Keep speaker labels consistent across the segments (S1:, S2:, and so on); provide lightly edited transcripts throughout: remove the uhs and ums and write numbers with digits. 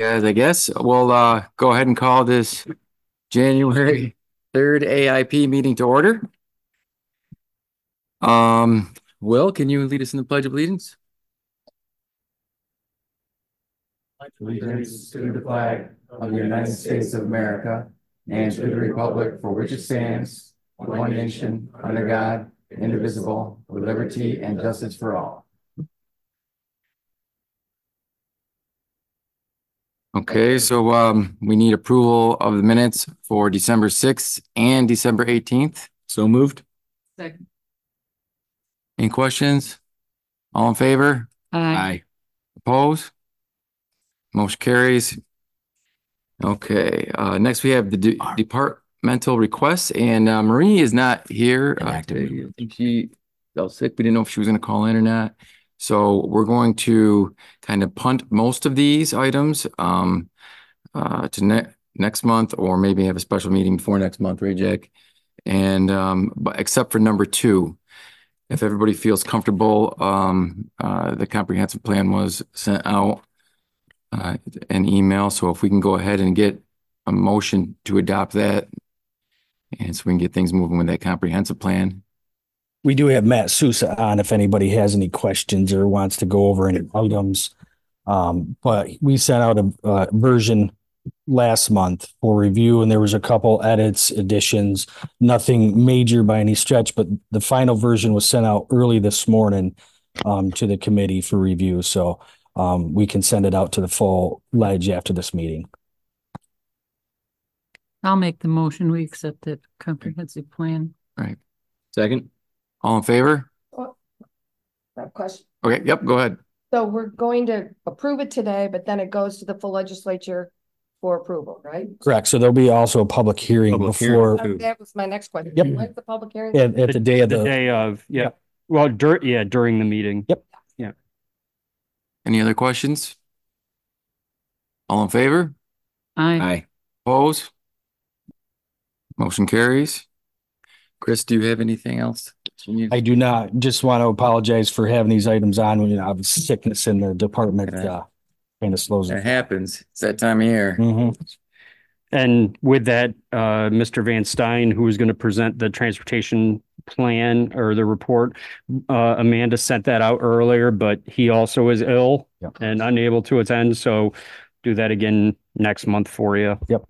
S1: Guys, I guess we'll go ahead and call this January 3rd AIP meeting to order. Will, can you lead us in the Pledge of Allegiance?
S2: Allegiance to the flag of the United States of America and to the republic for which it stands, one nation, under God, indivisible, with liberty and justice for all.
S1: Okay, so we need approval of the minutes for December 6th and December 18th. So moved.
S3: Second.
S1: Any questions? All in favor?
S3: Aye.
S1: Opposed? Motion carries. Okay, next we have the departmental requests, and Marie is not here. I think she felt sick. We didn't know if she was going to call in or not. So we're going to kind of punt most of these items to next month, or maybe have a special meeting before next month, right, Jack? And but except for number 2, if everybody feels comfortable, the comprehensive plan was sent out an email. So if we can go ahead and get a motion to adopt that, and so we can get things moving with that comprehensive plan.
S4: We do have Matt Sousa on if anybody has any questions or wants to go over any items. But we sent out a version last month for review, and there was a couple edits, additions, nothing major by any stretch, but the final version was sent out early this morning to the committee for review. So we can send it out to the full ledge after this meeting.
S3: I'll make the motion. We accept the comprehensive plan.
S1: All right. Second. All in favor?
S5: I have a question.
S1: Okay. Yep. Go ahead.
S5: So we're going to approve it today, but then it goes to the full legislature for approval, right?
S4: Correct. So there'll be also a public hearing before.
S5: That was my next question.
S4: Yep.
S5: When's the public hearing?
S4: At the day of
S6: the day of, yeah.
S4: Yep.
S6: Well, during the meeting.
S4: Yep.
S6: Yeah.
S1: Any other questions? All in favor?
S3: Aye.
S1: Opposed? Motion carries. Chris, do you have anything else?
S4: I do not. Just want to apologize for having these items on when I have sickness in the department. Kind of slows
S1: It
S4: it.
S1: happens. It's that time of year.
S6: And with that, Mr. Van Stein, who is going to present the transportation plan or the report, Amanda sent that out earlier, but he also is ill and unable to attend. So do that again next month for you.
S4: Yep.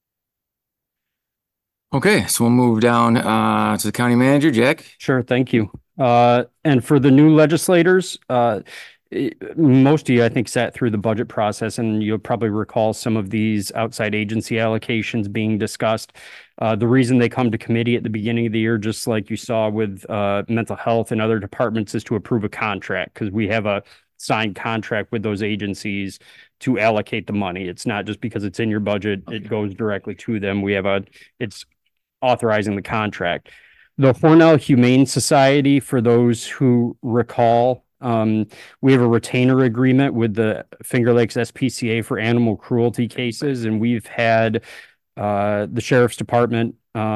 S1: Okay, so we'll move down to the county manager, Jack.
S6: Sure, thank you. And for the new legislators, most of you, I think, sat through the budget process, and you'll probably recall some of these outside agency allocations being discussed. The reason they come to committee at the beginning of the year, just like you saw with mental health and other departments, is to approve a contract, because we have a signed contract with those agencies to allocate the money. It's not just because it's in your budget, it goes directly to them. It's authorizing the contract. The Hornell Humane Society, for those who recall, we have a retainer agreement with the Finger Lakes SPCA for animal cruelty cases, and we've had the Sheriff's Department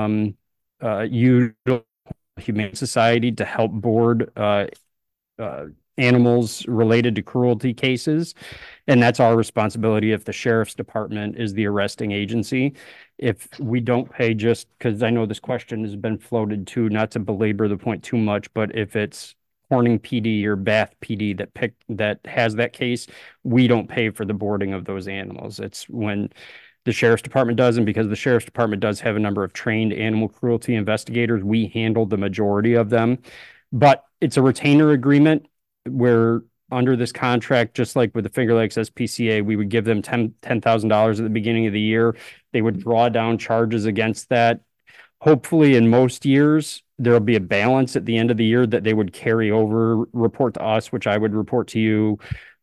S6: use Humane Society to help board animals related to cruelty cases. And that's our responsibility if the Sheriff's Department is the arresting agency. If we don't pay, just because I know this question has been floated too, not to belabor the point too much, but if it's Corning PD or Bath PD that has that case, we don't pay for the boarding of those animals. It's when the Sheriff's Department does, and because the Sheriff's Department does have a number of trained animal cruelty investigators, we handle the majority of them. But it's a retainer agreement where under this contract, just like with the Finger Lakes SPCA, we would give them $10,000 at the beginning of the year. They would draw down charges against that. Hopefully, in most years, there'll be a balance at the end of the year that they would carry over, report to us, which I would report to you.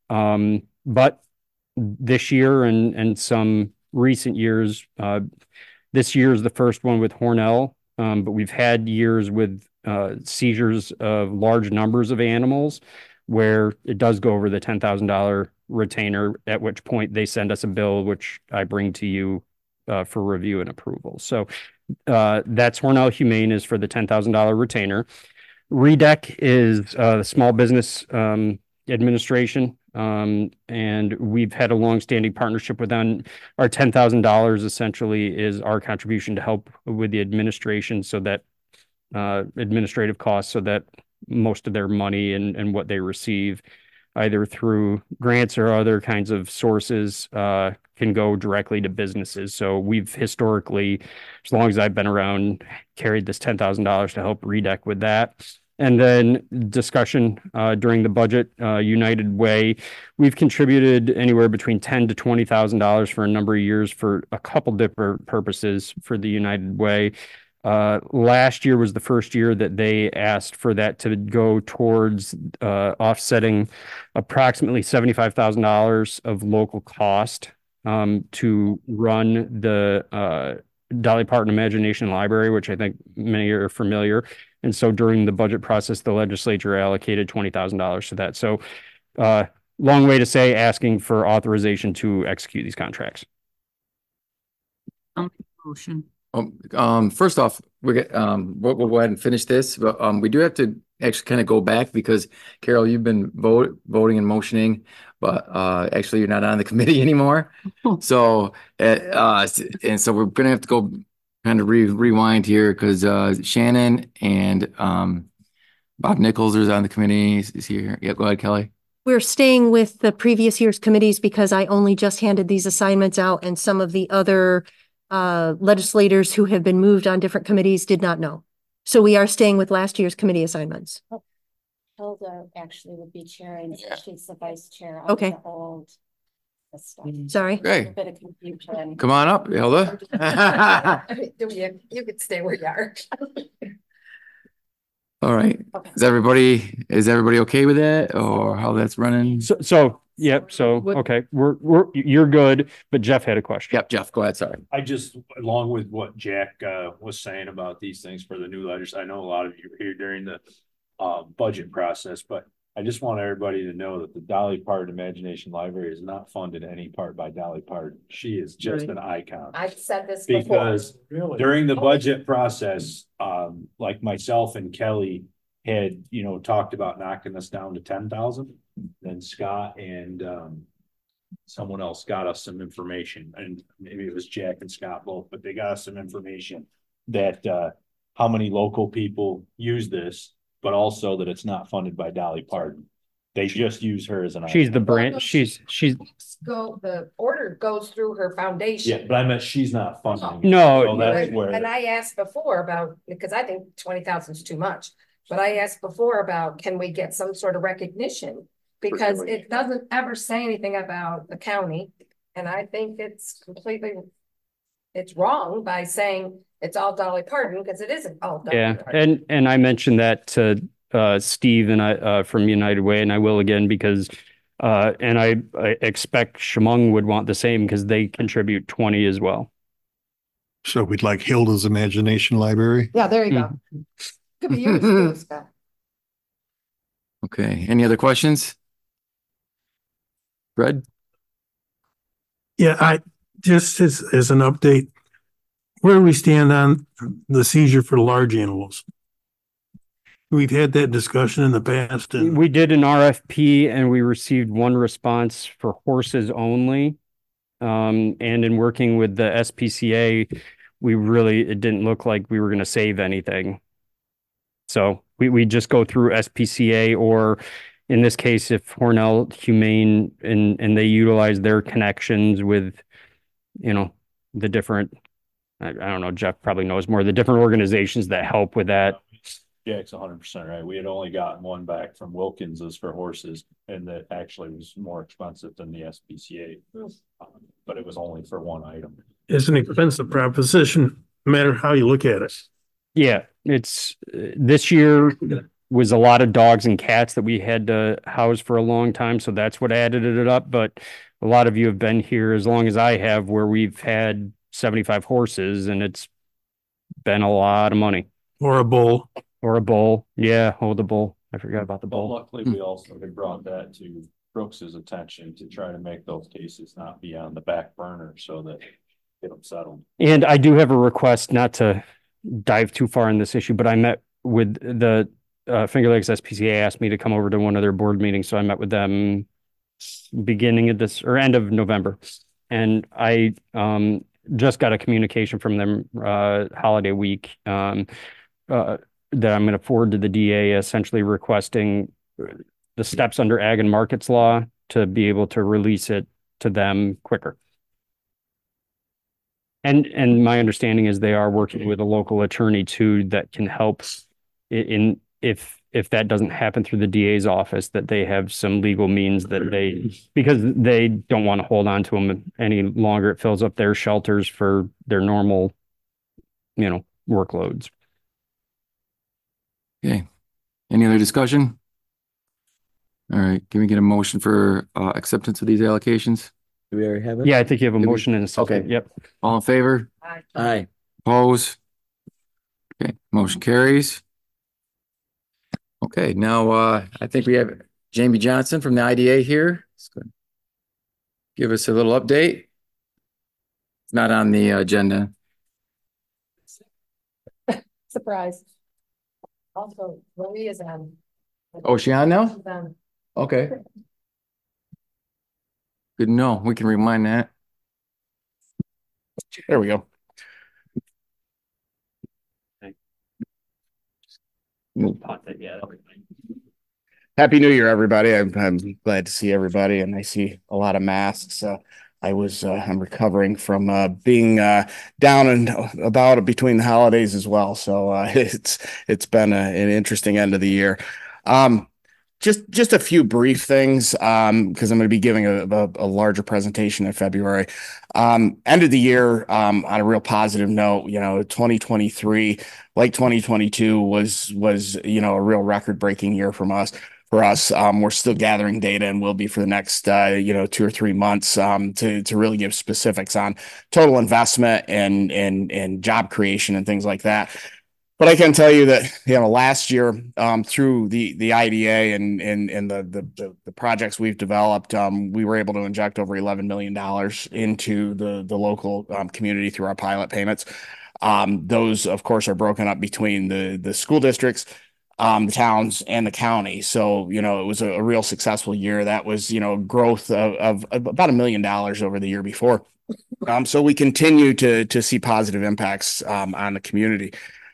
S6: But this year and some recent years, this year is the first one with Hornell, but we've had years with seizures of large numbers of animals where it does go over the $10,000 retainer, at which point they send us a bill, which I bring to you for review and approval. So that's Hornell Humane is for the $10,000 retainer. REDEC is the Small Business Administration. And we've had a longstanding partnership with them. Our $10,000 essentially is our contribution to help with the administration, so that administrative costs, so that most of their money and what they receive, either through grants or other kinds of sources, can go directly to businesses. So we've historically, as long as I've been around, carried this $10,000 to help REDEC with that. And then discussion during the budget, United Way, we've contributed anywhere between $10,000 to $20,000 for a number of years for a couple different purposes for the United Way. Last year was the first year that they asked for that to go towards offsetting approximately $75,000 of local cost to run the Dolly Parton Imagination Library, which I think many are familiar. And so during the budget process, the legislature allocated $20,000 to that. So long way to say asking for authorization to execute these contracts.
S3: Motion.
S1: First off, we'll go ahead and finish this, but we do have to actually kind of go back because Carol, you've been voting and motioning, but actually you're not on the committee anymore. So and so we're gonna have to go kind of rewind here because Shannon and Bob Nichols is on the committee. Is he here? Yeah, go ahead, Kelly.
S7: We're staying with the previous year's committees because I only just handed these assignments out, and some of the other legislators who have been moved on different committees did not know. So we are staying with last year's committee assignments.
S8: Hilda actually would be chairing. She's the vice chair.
S7: Okay.
S8: The old stuff.
S7: Sorry.
S1: Okay,
S8: A bit of confusion.
S1: come on up, Hilda.
S5: You could stay where you are.
S1: All right.
S8: Okay.
S1: Is everybody okay with that, or how that's running?
S6: Yep. So,
S3: What-
S6: okay, you're good, but Jeff had a question.
S1: Yep, Jeff, go ahead. Sorry.
S9: I just, along with what Jack was saying about these things for the new letters, I know a lot of you were here during the budget process, but I just want everybody to know that the Dolly Parton Imagination Library is not funded any part by Dolly Parton. She is just
S3: Right.
S9: an icon.
S5: I've said this before.
S9: Because during the budget process, like myself and Kelly had, talked about knocking us down to 10,000. Then Scott and someone else got us some information, and maybe it was Jack and Scott both, but they got us some information that how many local people use this, but also that it's not funded by Dolly Parton. They just use her as an icon.
S6: She's the brand. She's
S5: The order goes through her foundation.
S9: Yeah, but I meant she's not funding. it.
S6: No.
S9: So that's where.
S5: And I asked before about, because I think 20,000 is too much, but I asked before about, can we get some sort of recognition? Because it doesn't ever say anything about the county. And I think it's wrong by saying it's all Dolly Parton, because it isn't all Dolly
S6: Yeah,
S5: Parton.
S6: and I mentioned that to Steve and I from United Way, and I will again because and I expect Chemung would want the same because they contribute 20 as well.
S10: So we'd like Hilda's Imagination Library.
S5: Yeah, there you go. Could be yours too, Scott.
S1: Okay, any other questions? Fred?
S11: Yeah, I just as an update, where do we stand on the seizure for large animals? We've had that discussion in the past, and
S6: We did an RFP and we received one response for horses only. And in working with the SPCA, it didn't look like we were going to save anything. So we just go through SPCA, or in this case, if Hornell Humane and they utilize their connections with, the different, I don't know, Jeff probably knows more, the different organizations that help with that.
S9: Jack's 100% right. We had only gotten one back from Wilkins's for horses, and that actually was more expensive than the SPCA, but it was only for one item.
S11: it's an expensive proposition, no matter how you look at it.
S6: Yeah, it's this year was a lot of dogs and cats that we had to house for a long time. So that's what added it up. But a lot of you have been here as long as I have, where we've had 75 horses, and it's been a lot of money.
S11: Or a bull.
S6: Or a bull. Yeah, the bull. I forgot about the
S9: But
S6: bull.
S9: luckily, we also had brought that to Brooks's attention to try to make those cases not be on the back burner so that get them settled.
S6: And I do have a request, not to dive too far in this issue, but I met with the Finger Lakes SPCA asked me to come over to one of their board meetings. So I met with them beginning of this or end of November. And I just got a communication from them holiday week that I'm going to forward to the DA, essentially requesting the steps under ag and markets law to be able to release it to them quicker. And my understanding is they are working with a local attorney too that can help in if that doesn't happen through the DA's office, that they have some legal means that because they don't want to hold on to them any longer. It fills up their shelters for their normal, workloads.
S1: Okay. Any other discussion? All right, can we get a motion for acceptance of these allocations?
S2: Do we already have it?
S6: Yeah, I think you have a
S1: Did we-
S6: motion and a second.
S1: Okay.
S6: Yep.
S1: All in favor?
S2: Aye.
S1: Oppose? Okay, motion carries. Okay, now I think we have Jamie Johnson from the IDA here. Give us a little update. It's not on the agenda.
S5: Surprise. Also, Marie is on.
S1: Oh, is she on now?
S5: She's on.
S1: Okay. Good to know. We can remind that. There we go.
S12: Happy New Year, everybody. I'm glad to see everybody, and I see a lot of masks. I'm recovering from being down and about between the holidays as well. So it's been an interesting end of the year. Just a few brief things, because I'm going to be giving a larger presentation in February. End of the year, on a real positive note, 2023, like 2022 was, a real record-breaking year for us. We're still gathering data and will be for the next, 2 or 3 months, to really give specifics on total investment and job creation and things like that. But I can tell you that, last year, through the IDA and the projects we've developed, we were able to inject over $11 million into the local community through our pilot payments. Those, of course, are broken up between the school districts, the towns, and the county. So, it was a real successful year. That was, growth of about $1 million over the year before. So we continue to see positive impacts on the community.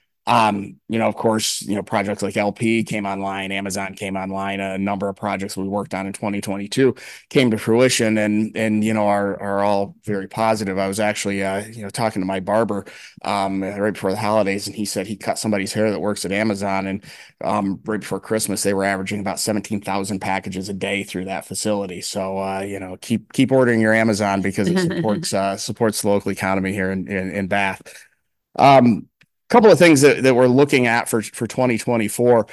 S12: Of course, projects like LP came online, Amazon came online, a number of projects we worked on in 2022 came to fruition and are all very positive. I was actually, talking to my barber, right before the holidays, and he said he cut somebody's hair that works at Amazon, and, right before Christmas, they were averaging about 17,000 packages a day through that facility. So, keep ordering your Amazon because it supports the local economy here in Bath. Couple of things that we're looking at for 2024.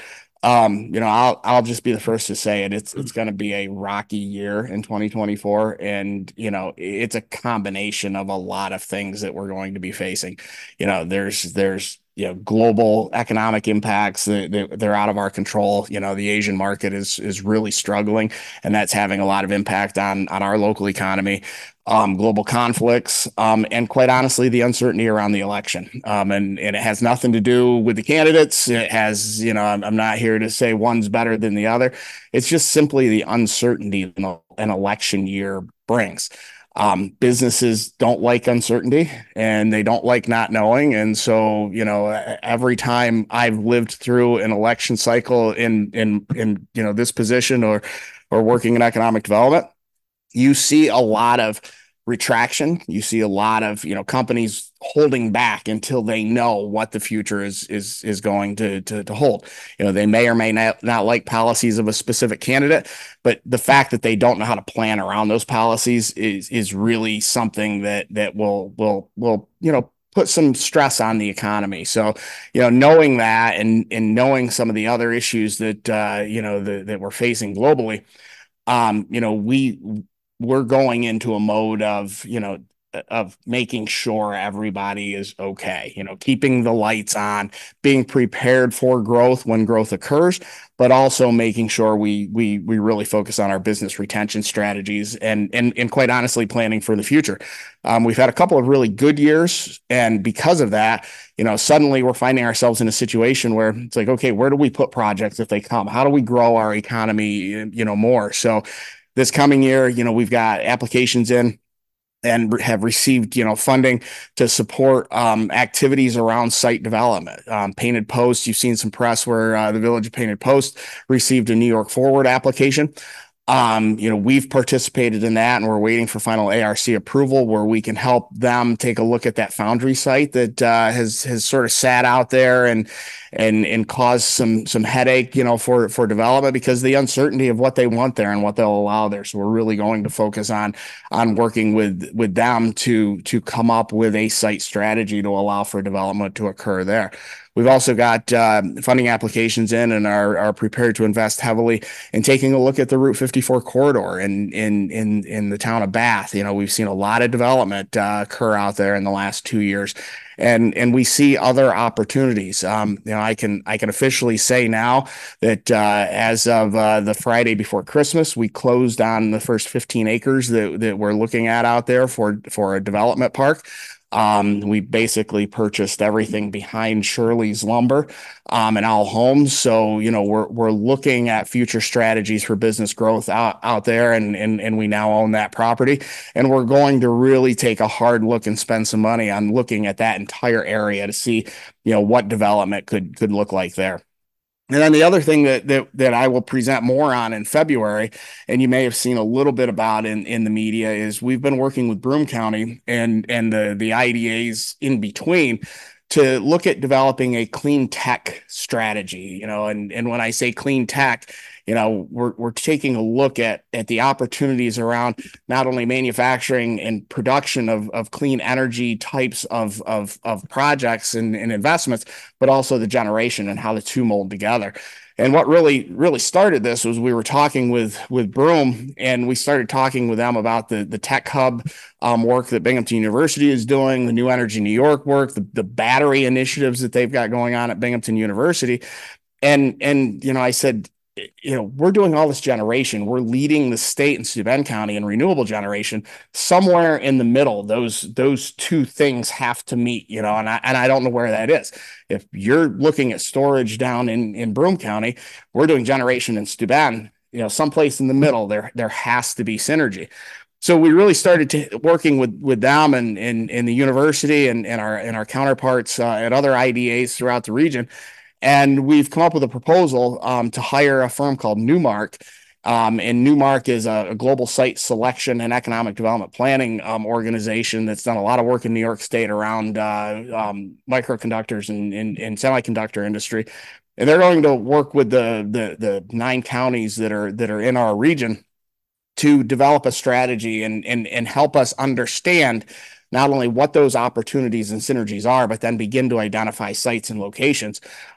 S12: I'll just be the first to say it. It's going to be a rocky year in 2024, and it's a combination of a lot of things that we're going to be facing. There's global economic impacts that they're out of our control. The Asian market is really struggling, and that's having a lot of impact on our local economy. Global conflicts, and quite honestly, the uncertainty around the election. And it has nothing to do with the candidates. It has, I'm not here to say one's better than the other. It's just simply the uncertainty an election year brings. Businesses don't like uncertainty, and they don't like not knowing. And so, every time I've lived through an election cycle in this position or working in economic development, you see a lot of retraction. You see a lot of, companies holding back until they know what the future is going to hold. They may or may not like policies of a specific candidate, but the fact that they don't know how to plan around those policies is really something that will put some stress on the economy. So, knowing that and knowing some of the other issues that that we're facing globally, we're going into a mode of making sure everybody is okay, keeping the lights on, being prepared for growth when growth occurs, but also making sure we really focus on our business retention strategies and quite honestly, planning for the future. We've had a couple of really good years, and because of that, suddenly we're finding ourselves in a situation where it's like, okay, where do we put projects if they come? How do we grow our economy, more? So this coming year, we've got applications in and have received, funding to support activities around site development. Painted Post, you've seen some press where the Village of Painted Post received a New York Forward application. We've participated in that, and we're waiting for final ARC approval where we can help them take a look at that foundry site that has sort of sat out there and caused some headache, for development because of the uncertainty of what they want there and what they'll allow there. So we're really going to focus on working with them to come up with a site strategy to allow for development to occur there. We've also got funding applications in and are prepared to invest heavily in taking a look at the Route 54 corridor in the town of Bath. We've seen a lot of development occur out there in the last 2 years. And we see other opportunities. I can officially say now that as of the Friday before Christmas, we closed on the first 15 acres that we're looking at out there for a development park. We basically purchased everything behind Shirley's Lumber and Owl Homes. So, we're looking at future strategies for business growth out there, and we now own that property. And we're going to really take a hard look and spend some money on looking at that entire area to see, what development could look like there. And then the other thing that I will present more on in February, and you may have seen a little bit about in the media, is we've been working with Broome County and the IDAs in between to look at developing a clean tech strategy. And when I say clean tech, we're taking a look at the opportunities around not only manufacturing and production of clean energy types of projects and investments, but also the generation and how the two mold together. And what really started this was we were talking with Broome, and we started talking with them about the tech hub work that Binghamton University is doing, the New Energy New York work, the battery initiatives that they've got going on at Binghamton University. And I said, we're doing all this generation. We're leading the state in Steuben County in renewable generation. Somewhere in the middle, those two things have to meet, and I don't know where that is. If you're looking at storage down in Broome County, we're doing generation in Steuben, someplace in the middle, there has to be synergy. So we really started working with them and the university and our counterparts at other IDAs throughout the region. And we've come up with a proposal to hire a firm called Newmark. And Newmark is a global site selection and economic development planning organization that's done a lot of work in New York State around microconductors and semiconductor industry. And they're going to work with the 9 counties that are in our region to develop a strategy and help us understand not only what those opportunities and synergies are, but then begin to identify sites and locations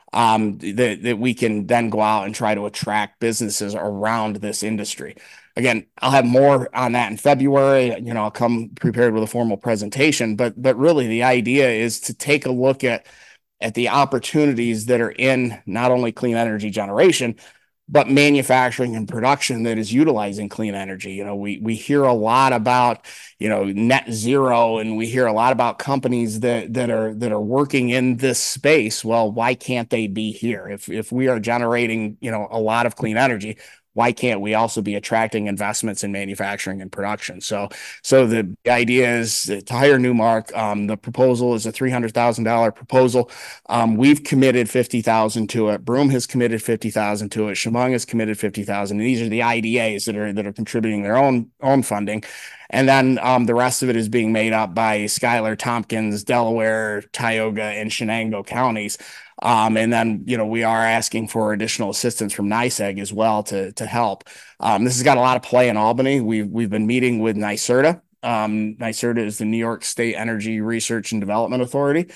S12: that we can then go out and try to attract businesses around this industry. Again, I'll have more on that in February. I'll come prepared with a formal presentation, but really the idea is to take a look at the opportunities that are in not only clean energy generation, but manufacturing and production that is utilizing clean energy. We hear a lot about, net zero, and we hear a lot about companies that are working in this space. Well, why can't they be here? If we are generating, a lot of clean energy, why can't we also be attracting investments in manufacturing and production? So the idea is to hire Newmark. The proposal is a $300,000 proposal. We've committed $50,000 to it. Broome has committed $50,000 to it. Chemung has committed $50,000. And these are the IDAs that are contributing their own funding. And then the rest of it is being made up by Schuyler, Tompkins, Delaware, Tioga, and Shenango counties. And then, we are asking for additional assistance from NYSEG as well to help. This has got a lot of play in Albany. We've been meeting with NYSERDA. NYSERDA is the New York State Energy Research and Development Authority.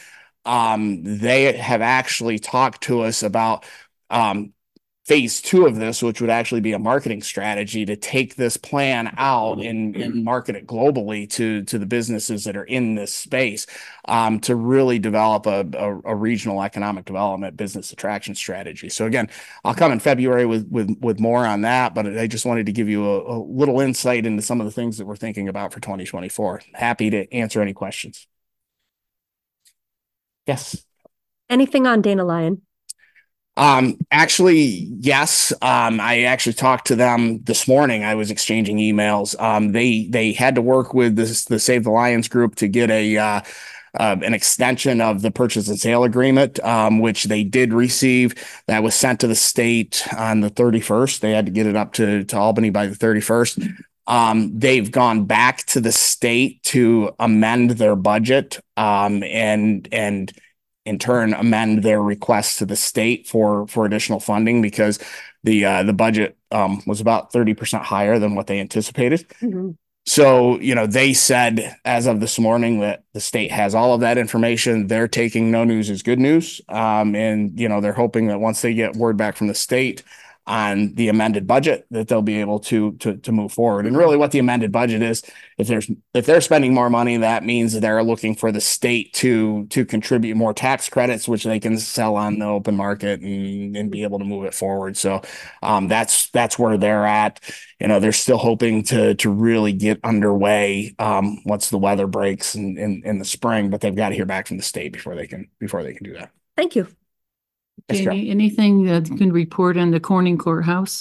S12: They have actually talked to us about phase 2 of this, which would actually be a marketing strategy to take this plan out and market it globally to the businesses that are in this space, to really develop a regional economic development business attraction strategy. So again, I'll come in February with more on that, but I just wanted to give you a little insight into some of the things that we're thinking about for 2024. Happy to answer any questions. Yes.
S7: Anything on Dana Lyon?
S12: Actually, yes. I actually talked to them this morning. I was exchanging emails. They had to work with the Save the Lions group to get an extension of the purchase and sale agreement, which they did receive. That was sent to the state on the 31st. They had to get it up to Albany by the 31st. They've gone back to the state to amend their budget, and in turn amend their request to the state for additional funding, because the budget was about 30% higher than what they anticipated.
S5: Mm-hmm.
S12: So, they said as of this morning that the state has all of that information. They're taking no news as good news. And they're hoping that once they get word back from the state on the amended budget, that they'll be able to move forward. And really what the amended budget is, if they're spending more money, that means that they're looking for the state to contribute more tax credits, which they can sell on the open market and be able to move it forward. So that's where they're at. They're still hoping to really get underway once the weather breaks in the spring, but they've got to hear back from the state before they can do that.
S7: Thank you.
S12: Yes, Carol.
S3: Jamie, anything that you can report on the Corning Courthouse?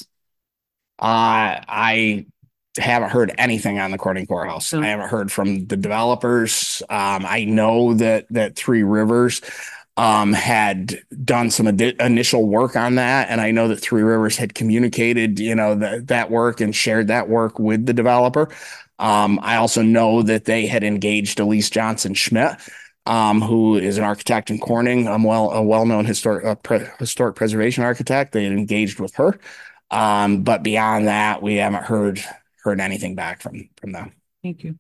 S12: I haven't heard anything on the Corning Courthouse.
S3: So-
S12: I haven't heard from the developers. I know that Three Rivers had done some initial work on that, and I know that Three Rivers had communicated that work and shared that work with the developer. I also know that they had engaged Elise Johnson Schmidt, who is an architect in Corning, a well-known historic preservation architect. They had engaged with her. But beyond that, we haven't heard anything back from them.
S3: Thank you.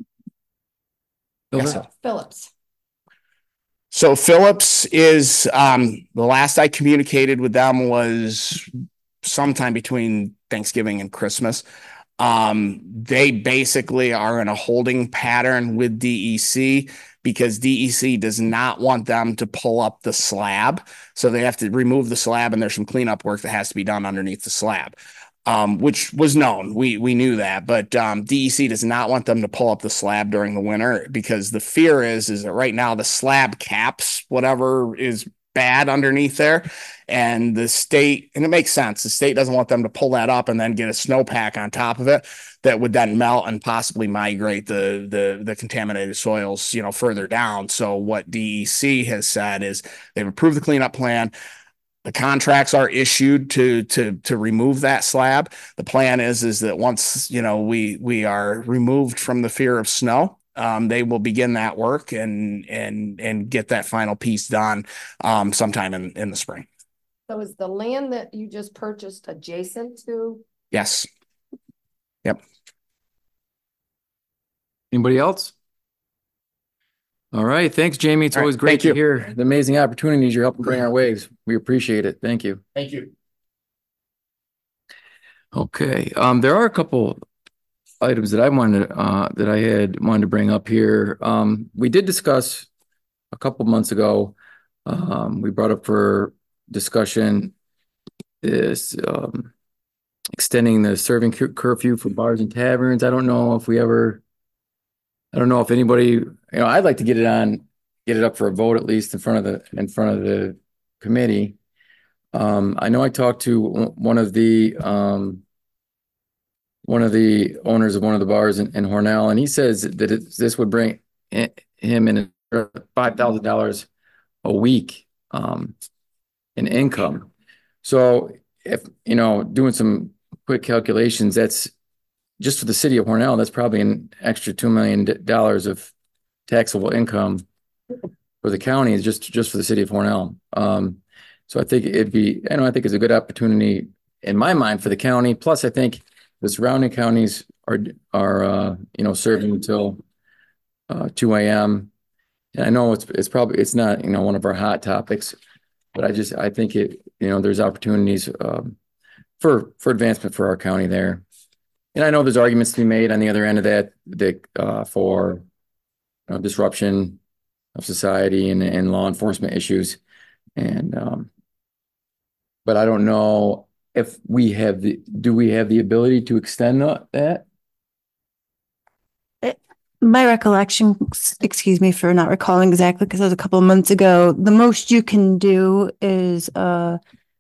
S12: Yes, sir.
S5: Phillips.
S12: So Phillips is, the last I communicated with them was sometime between Thanksgiving and Christmas. They basically are in a holding pattern with DEC, because DEC does not want them to pull up the slab. So they have to remove the slab, and there's some cleanup work that has to be done underneath the slab, which was known. We knew that, but DEC does not want them to pull up the slab during the winter, because the fear is that right now the slab caps whatever is bad underneath there, and the state, and it makes sense, the state doesn't want them to pull that up and then get a snowpack on top of it that would then melt and possibly migrate the contaminated soils further down. So what DEC has said is they've approved the cleanup plan. The contracts are issued to remove that slab. The plan is that once we are removed from the fear of snow, they will begin that work and get that final piece done sometime in the spring.
S5: So is the land that you just purchased adjacent to?
S12: Yes. Yep.
S1: Anybody else? All right. Thanks, Jamie. It's
S12: All right,
S1: always great
S12: thank
S1: to
S12: you.
S1: hear the amazing opportunities you're helping bring our ways. We appreciate it. Thank you.
S12: Thank you.
S1: Okay. There are a couple items that I had wanted to bring up here. We did discuss a couple months ago. We brought up for discussion is extending the serving curfew for bars and taverns. I don't know if anybody, I'd like to get it up for a vote, at least in front of the committee. I know I talked to one of the owners of one of the bars in Hornell, and he says that this would bring him in $5,000 a week in income. So if doing some quick calculations, that's just for the city of Hornell, that's probably an extra $2 million of taxable income for the county, is just for the city of Hornell. So I think I think it's a good opportunity in my mind for the county. Plus, I think the surrounding counties are serving until 2 a.m. And I know it's not one of our hot topics, but I think there's opportunities for advancement for our county there. And I know there's arguments to be made on the other end of that for disruption of society and law enforcement issues. And but I don't know if do we have the ability to extend that?
S13: My recollection, excuse me for not recalling exactly, because it was a couple of months ago, the most you can do is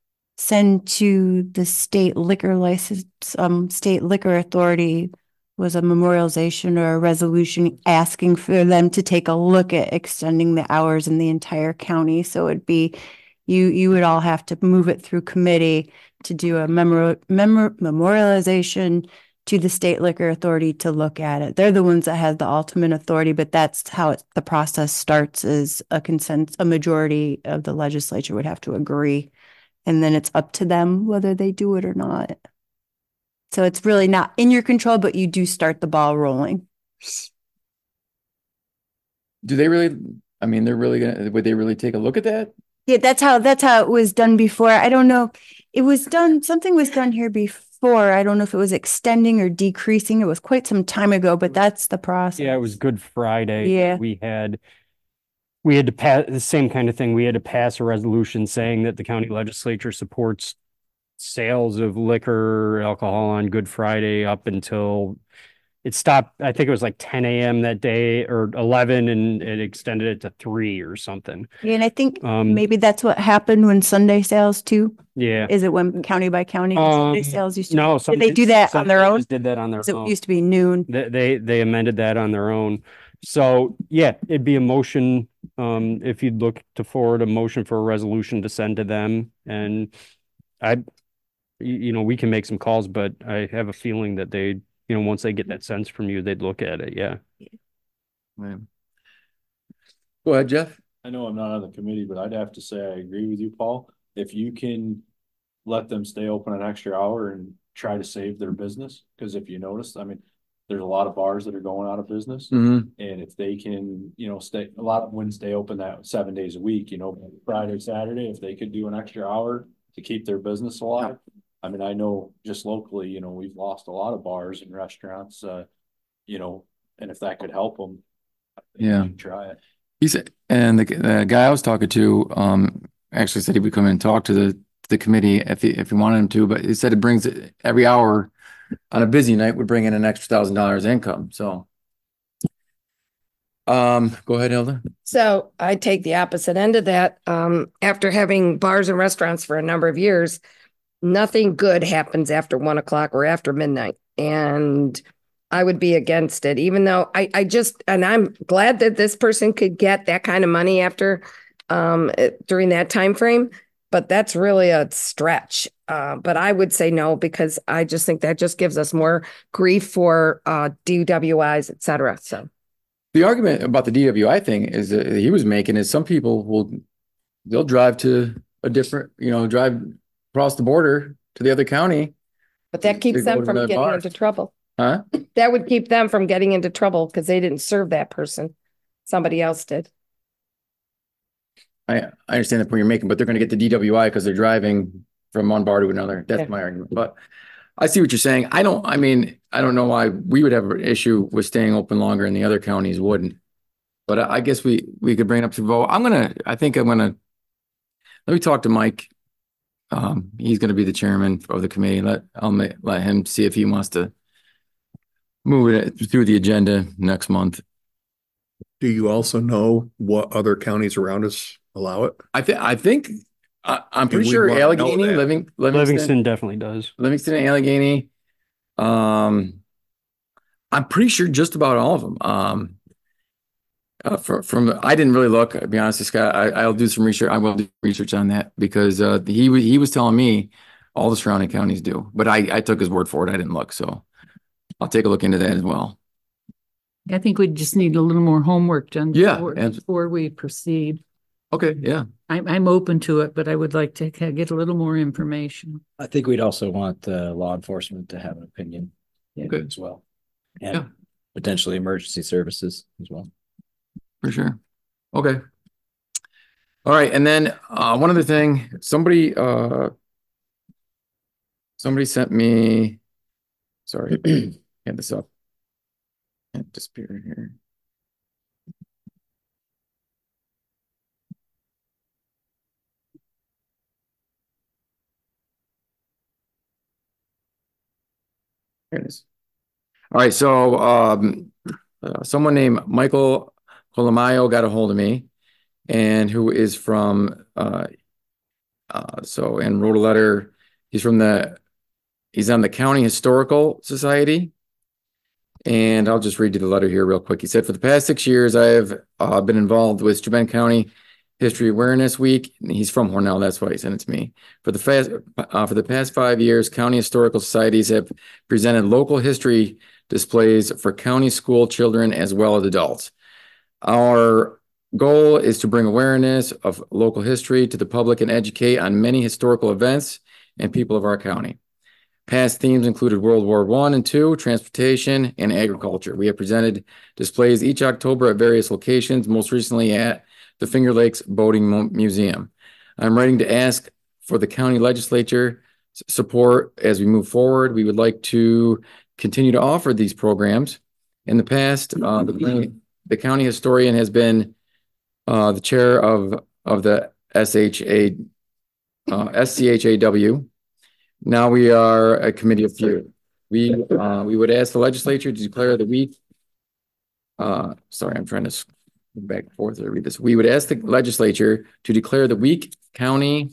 S13: send to the state liquor license, state liquor authority was a memorialization or a resolution asking for them to take a look at extending the hours in the entire county. So it'd be, you would all have to move it through committee to do a memorialization to the state liquor authority to look at it. They're the ones that have the ultimate authority, but that's how the process starts, is a majority of the legislature would have to agree. And then it's up to them whether they do it or not. So it's really not in your control, but you do start the ball rolling.
S1: Do they really, I mean, would they really take a look at that?
S13: Yeah, that's how it was done before. I don't know. It was done, something was done here before. I don't know if it was extending or decreasing. It was quite some time ago, but that's the process.
S6: Yeah, it was Good Friday.
S13: Yeah.
S6: We had to pass the same kind of thing. We had to pass a resolution saying that the county legislature supports sales of liquor, alcohol on Good Friday up until it stopped. I think it was like 10 a.m. that day, or 11, and it extended it to 3 or something.
S13: Yeah, and I think maybe that's what happened when Sunday sales too.
S6: Yeah.
S13: Is it when county by county Sunday sales used to?
S6: No,
S13: did they do that on their own?
S6: Did that on their own.
S13: It used to be noon.
S6: They amended that on their own. So yeah, it'd be a motion. If you'd look to forward a motion for a resolution to send to them, and we can make some calls, but I have a feeling that they, once they get that sense from you, they'd look at it. Yeah.
S1: Go ahead, Jeff.
S9: I know I'm not on the committee, but I'd have to say I agree with you, Paul. If you can let them stay open an extra hour and try to save their business, because if you notice, I mean, there's a lot of bars that are going out of business, and if they can, stay, a lot of them stay open that 7 days a week, Friday, Saturday, if they could do an extra hour to keep their business alive. I mean, I know just locally, we've lost a lot of bars and restaurants, and if that could help them, I think we should try it.
S1: He said, and the guy I was talking to, actually said he would come in and talk to the committee if he wanted him to, but he said it brings every hour on a busy night would bring in an extra $1,000 income. So, go ahead, Hilda.
S5: So I take the opposite end of that. After having bars and restaurants for a number of years, nothing good happens after 1 o'clock or after midnight. And I would be against it, even though and I'm glad that this person could get that kind of money after, during that time frame, but that's really a stretch. But I would say no, because I just think that just gives us more grief for DWIs, et cetera. So
S1: the argument about the DWI thing is that he was making is some people they'll drive to a different, drive across the border to the other county.
S5: But that keeps them from getting into trouble.
S1: Huh?
S5: That would keep them from getting into trouble because they didn't serve that person. Somebody else did.
S1: I understand the point you're making, but they're going to get the DWI because they're driving from one bar to another. That's my argument. But I see what you're saying. I don't know why we would have an issue with staying open longer and the other counties wouldn't. But I guess we could bring it up to vote. Let me talk to Mike. He's going to be the chairman of the committee. I'll let him see if he wants to move it through the agenda next month.
S10: Do you also know what other counties around us allow it?
S1: I think I'm pretty sure Allegheny,
S6: Livingston definitely does.
S1: Livingston and Allegheny. I'm pretty sure just about all of them. I didn't really look, to be honest with Scott. I'll do some research. I will do research on that because he was telling me all the surrounding counties do, but I took his word for it. I didn't look, so I'll take a look into that as well.
S3: I think we just need a little more homework done before we proceed.
S1: Okay, yeah.
S3: I'm open to it, but I would like to get a little more information.
S14: I think we'd also want law enforcement to have an opinion as well. And potentially emergency services as well.
S1: For sure. Okay. All right. And then one other thing, somebody sent me, sorry, had this up. Can't disappear here. There it is. All right. So someone named Michael Colamayo got a hold of me, and who is from And wrote a letter. He's on the County Historical Society. And I'll just read you the letter here real quick. He said, for the past 6 years, I have been involved with Steuben County History Awareness Week. He's from Hornell. That's why he sent it to me. For the past 5 years, county historical societies have presented local history displays for county school children as well as adults. Our goal is to bring awareness of local history to the public and educate on many historical events and people of our county. Past themes included World War I and II, transportation, and agriculture. We have presented displays each October at various locations, most recently at the Finger Lakes Boating Museum. I'm writing to ask for the county legislature support as we move forward. We would like to continue to offer these programs. In the past, the county historian has been the chair of the SCHAW. Now we are a committee of few. We would ask the legislature to declare the week. Sorry, I'm trying to go back and forth to read this. We would ask the legislature to declare that week County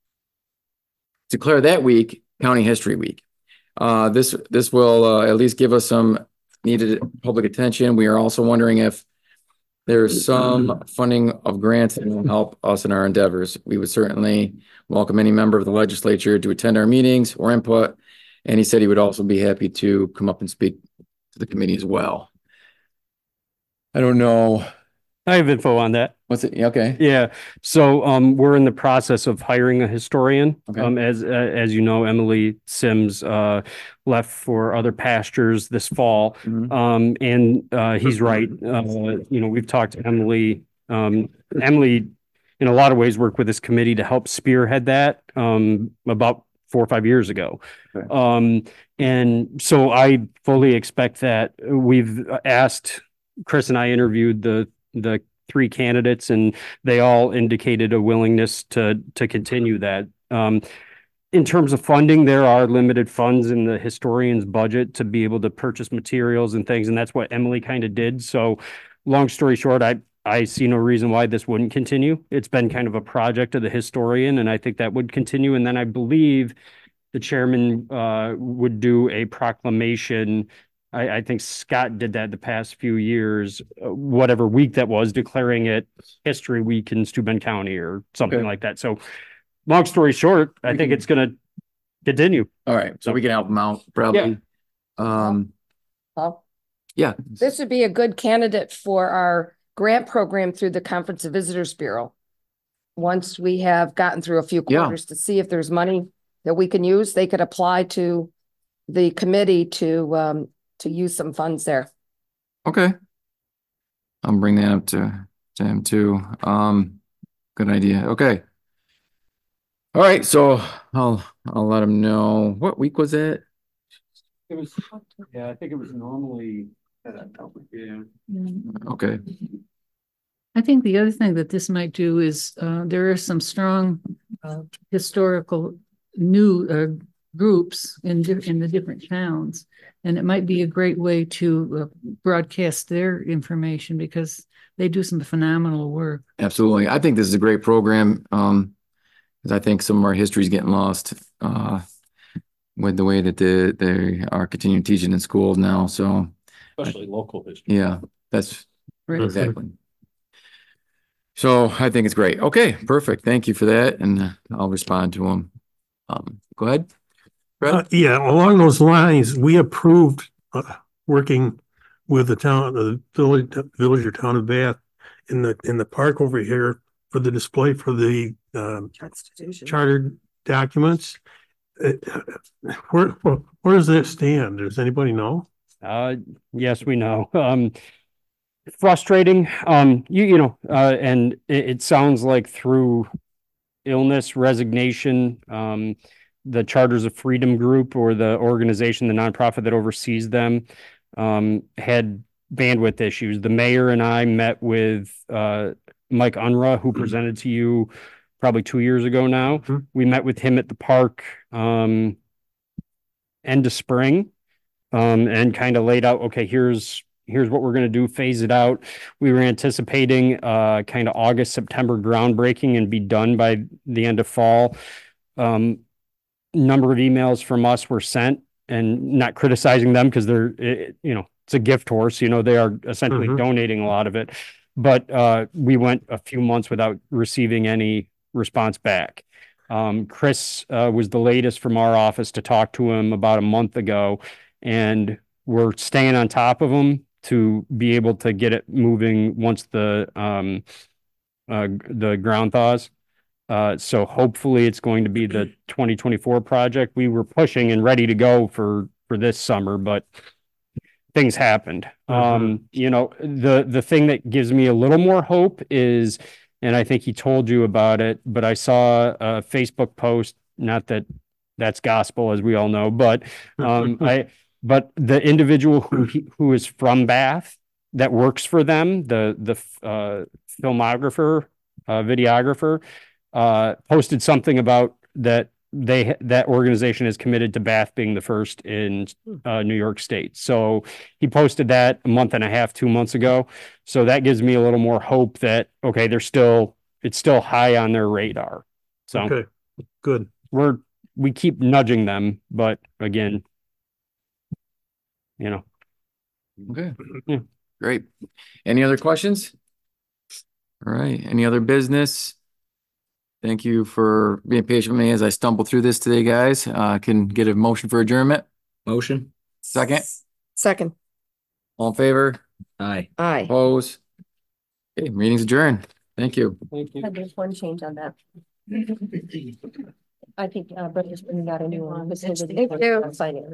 S1: History Week. This will at least give us some needed public attention. We are also wondering if there's some funding of grants that will help us in our endeavors. We would certainly welcome any member of the legislature to attend our meetings or input. And he said he would also be happy to come up and speak to the committee as well. I don't know.
S6: I have info on that.
S1: What's it? Okay.
S6: Yeah. So we're in the process of hiring a historian.
S1: Okay.
S6: As you know, Emily Sims left for other pastures this fall. And he's right. We've talked to Emily. Emily, in a lot of ways, worked with this committee to help spearhead that about 4 or 5 years ago. Okay. And so I fully expect that. We've asked, Chris and I interviewed the 3 candidates, and they all indicated a willingness to continue that. In terms of funding, there are limited funds in the historian's budget to be able to purchase materials and things, and that's what Emily kind of did. So long story short, I see no reason why this wouldn't continue. It's been kind of a project of the historian, and I think that would continue. And then I believe the chairman would do a proclamation. I think Scott did that the past few years, whatever week that was, declaring it History Week in Steuben County or something like that. So long story short, I think it's going to continue.
S1: All right. So we can help them out probably. Yeah.
S5: This would be a good candidate for our grant program through the Conference of Visitors Bureau. Once we have gotten through a few quarters to see if there's money that we can use, they could apply to the committee to use some funds there.
S1: Okay. I'll bring that up to him too. Good idea. Okay. All right. So I'll let him know. What week was it?
S6: It was, I think it was normally. Yeah.
S1: Okay.
S3: I think the other thing that this might do is there are some strong historical new groups in the different towns, and it might be a great way to broadcast their information because they do some phenomenal work.
S1: Absolutely. I think this is a great program because I think some of our history is getting lost with the way that they are continuing teaching in schools now. So
S9: especially local history.
S1: Yeah, that's right. Exactly. So I think it's great. Okay, perfect. Thank you for that. And I'll respond to them. Go ahead.
S11: Yeah, along those lines, we approved working with the village or town of Bath in the park over here for the display for the chartered documents. Where does that stand? Does anybody know?
S6: Yes, we know. Frustrating. And it sounds like through illness, resignation, the Charters of Freedom group or the organization, the nonprofit that oversees them, had bandwidth issues. The mayor and I met with Mike Unruh, who presented to you probably 2 years ago now. Mm-hmm. We met with him at the park end of spring and kind of laid out, okay, here's here's what we're going to do, phase it out. We were anticipating kind of August, September groundbreaking and be done by the end of fall. Number of emails from us were sent, and not criticizing them because they're, it's a gift horse, they are essentially donating a lot of it. But we went a few months without receiving any response back. Chris was the latest from our office to talk to him about a month ago, and we're staying on top of him to be able to get it moving once the ground thaws. So hopefully it's going to be the 2024 project. We were pushing and ready to go for this summer, but things happened. The thing that gives me a little more hope is, and I think he told you about it, but I saw a Facebook post, not that that's gospel, as we all know, but but the individual who is from Bath that works for them, the filmographer, videographer, posted something about that that organization is committed to Bath being the first in New York State. So he posted that a month and a half, 2 months ago. So that gives me a little more hope that, okay, it's still high on their radar. So
S11: okay, good.
S6: We keep nudging them, but again,
S1: Okay.
S6: Yeah.
S1: Great. Any other questions? All right. Any other business? Thank you for being patient with me as I stumble through this today, guys. Can get a motion for adjournment?
S14: Motion?
S1: Second?
S5: Second.
S1: All in favor?
S14: Aye.
S5: Aye.
S1: Opposed? Okay, meeting's adjourned. Thank you.
S6: thank you.
S7: There's one change on that. I think, Brenda's bringing out a new one.
S5: Thank you.
S7: Signing.